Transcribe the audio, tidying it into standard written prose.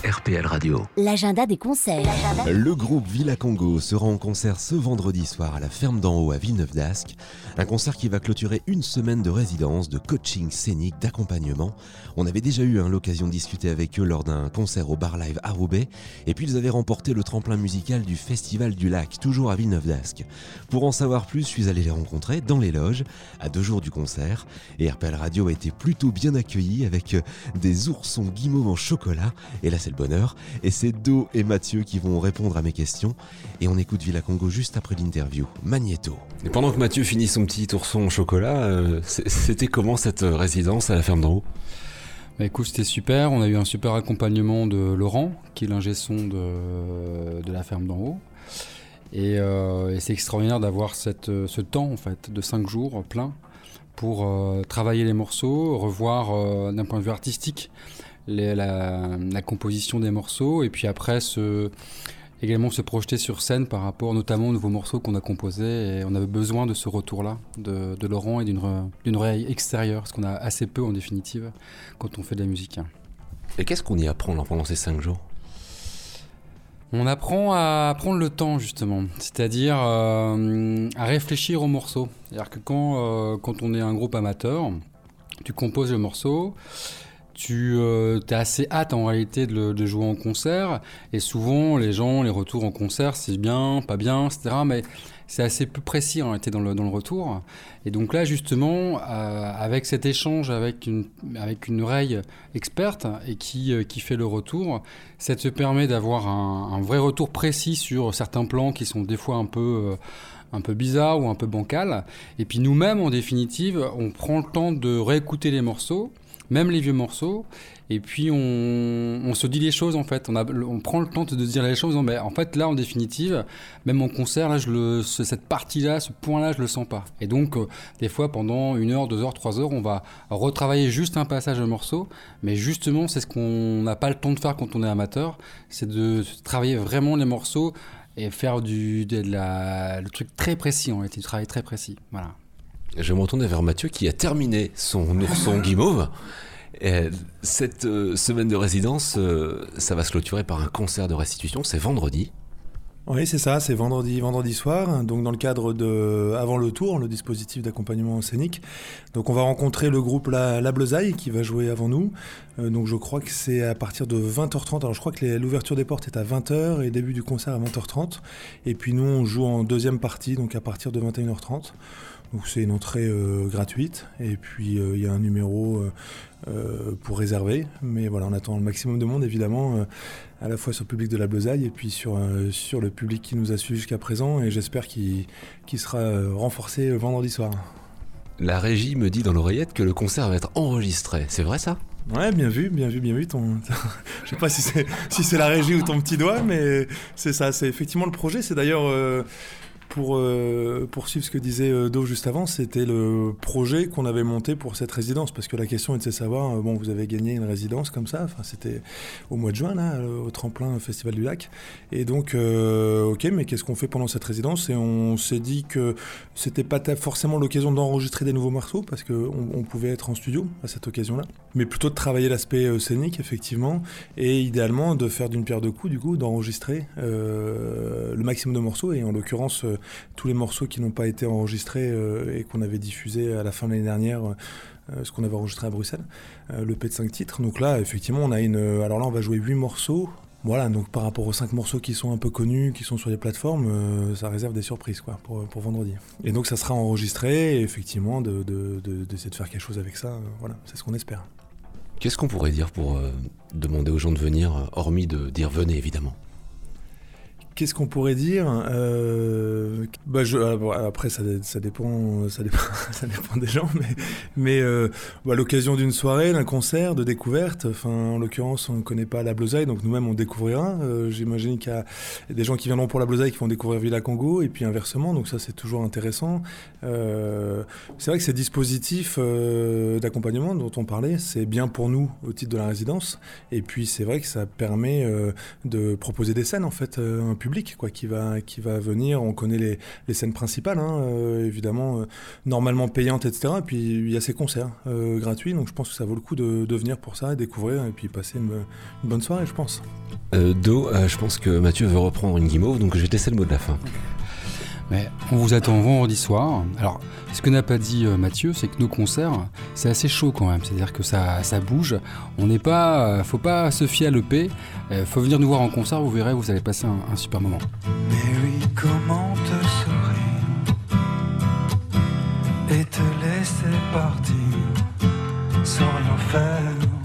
RPL Radio. L'agenda des concerts. Le groupe Villa Congo sera en concert ce vendredi soir à la Ferme d'en Haut à Villeneuve-d'Ascq. Un concert qui va clôturer une semaine de résidence, de coaching scénique, d'accompagnement. On avait déjà eu l'occasion de discuter avec eux lors d'un concert au Bar Live à Roubaix. Et puis ils avaient remporté le tremplin musical du Festival du Lac, toujours à Villeneuve-d'Ascq. Pour en savoir plus, je suis allé les rencontrer dans les loges, à 2 jours du concert. Et RPL Radio a été plutôt bien accueilli avec des oursons guimauves en chocolat. Et là, c'est le bonheur. Et c'est Do et Mathieu qui vont répondre à mes questions. Et on écoute Villa Congo juste après l'interview. Magnéto. Et pendant que Mathieu finit son petit ourson au chocolat, c'était comment cette résidence à la Ferme d'en Haut ? Bah écoute, c'était super. On a eu un super accompagnement de Laurent, qui est l'ingé son de la Ferme d'en Haut. Et c'est extraordinaire d'avoir ce temps en fait, de 5 jours plein pour travailler les morceaux, revoir d'un point de vue artistique la composition des morceaux, et puis après également se projeter sur scène par rapport notamment aux nouveaux morceaux qu'on a composés. Et on avait besoin de ce retour-là de Laurent et d'une oreille extérieure, ce qu'on a assez peu en définitive quand on fait de la musique. Et qu'est-ce qu'on y apprend pendant ces 5 jours ? On apprend à prendre le temps justement, c'est-à-dire à réfléchir aux morceaux. C'est-à-dire que quand on est un groupe amateur, tu composes le morceau, tu as assez hâte en réalité de jouer en concert, et souvent les retours en concert, c'est bien, pas bien, etc. Mais c'est assez peu précis en réalité dans le retour. Et donc là justement, avec cet échange avec une oreille experte et qui fait le retour, ça te permet d'avoir un vrai retour précis sur certains plans qui sont des fois un peu bizarres ou un peu bancals. Et puis nous-mêmes en définitive, on prend le temps de réécouter les morceaux, même les vieux morceaux, et puis on se dit les choses en fait. On prend le temps de se dire les choses en disant, mais en fait là en définitive, même en concert, là, cette partie-là, ce point-là, je le sens pas. Et donc des fois pendant 1 heure, 2 heures, 3 heures, on va retravailler juste un passage de morceau, mais justement c'est ce qu'on n'a pas le temps de faire quand on est amateur, c'est de travailler vraiment les morceaux et faire le truc très précis en réalité, du travail très précis. Voilà. Je vais me retourner vers Mathieu qui a terminé son ourson guimauve. Et cette semaine de résidence, ça va se clôturer par un concert de restitution, c'est vendredi. Oui, c'est ça, c'est vendredi soir, donc dans le cadre avant le tour, le dispositif d'accompagnement scénique. Donc on va rencontrer le groupe La Bleusaille qui va jouer avant nous. Donc je crois que c'est à partir de 20h30. Alors je crois que l'ouverture des portes est à 20h et le début du concert à 20h30. Et puis nous on joue en deuxième partie, donc à partir de 21h30. Donc c'est une entrée gratuite, et puis il y a un numéro pour réserver, mais voilà, on attend le maximum de monde évidemment, à la fois sur le public de La Bleusaille et puis sur le public qui nous a suivis jusqu'à présent, et j'espère qu'il sera renforcé vendredi soir. La régie me dit dans l'oreillette que le concert va être enregistré, c'est vrai ça ? Ouais, bien vu. Je sais pas si c'est la régie ou ton petit doigt, mais c'est ça, c'est effectivement le projet, c'est d'ailleurs... Pour poursuivre ce que disait Do juste avant, c'était le projet qu'on avait monté pour cette résidence, parce que la question était de savoir, vous avez gagné une résidence comme ça, c'était au mois de juin là, au tremplin Festival du Lac, et donc ok, mais qu'est-ce qu'on fait pendant cette résidence ? Et on s'est dit que c'était pas forcément l'occasion d'enregistrer des nouveaux morceaux, parce qu'on pouvait être en studio à cette occasion-là, mais plutôt de travailler l'aspect scénique effectivement, et idéalement de faire d'une pierre deux coups, du coup d'enregistrer le maximum de morceaux, et en l'occurrence tous les morceaux qui n'ont pas été enregistrés et qu'on avait diffusés à la fin de l'année dernière, ce qu'on avait enregistré à Bruxelles, l'EP de 5 titres. Donc là, effectivement, alors là, on va jouer 8 morceaux. Voilà, donc par rapport aux 5 morceaux qui sont un peu connus, qui sont sur les plateformes, ça réserve des surprises pour vendredi. Et donc ça sera enregistré, et effectivement, d'essayer de faire quelque chose avec ça, voilà, c'est ce qu'on espère. Qu'est-ce qu'on pourrait dire pour demander aux gens de venir, hormis de dire venez évidemment ? Qu'est-ce qu'on pourrait dire ? Après, ça dépend des gens, mais l'occasion d'une soirée, d'un concert, de découverte. Enfin, en l'occurrence, on ne connaît pas La Bleusaille, donc nous-mêmes on découvrira. J'imagine qu'il y a des gens qui viendront pour La Bleusaille qui vont découvrir Villa Congo, et puis inversement. Donc ça, c'est toujours intéressant. C'est vrai que ces dispositifs d'accompagnement dont on parlait, c'est bien pour nous au titre de la résidence. Et puis c'est vrai que ça permet de proposer des scènes en fait, un public public quoi, qui va venir. On connaît les scènes principales, évidemment, normalement payantes, etc. Et puis il y a ces concerts gratuits, donc je pense que ça vaut le coup de venir pour ça, et découvrir, et puis passer une bonne soirée, je pense. Je pense que Mathieu veut reprendre une guimauve, donc je vais te laisser le mot de la fin. Mais on vous attend vendredi soir. Alors, ce que n'a pas dit Mathieu, c'est que nos concerts, c'est assez chaud quand même. C'est-à-dire que ça bouge. On n'est pas, faut pas se fier à l'EP. Faut venir nous voir en concert. Vous verrez, vous allez passer un super moment. Mary, comment te sourire et te laisser partir sans rien faire.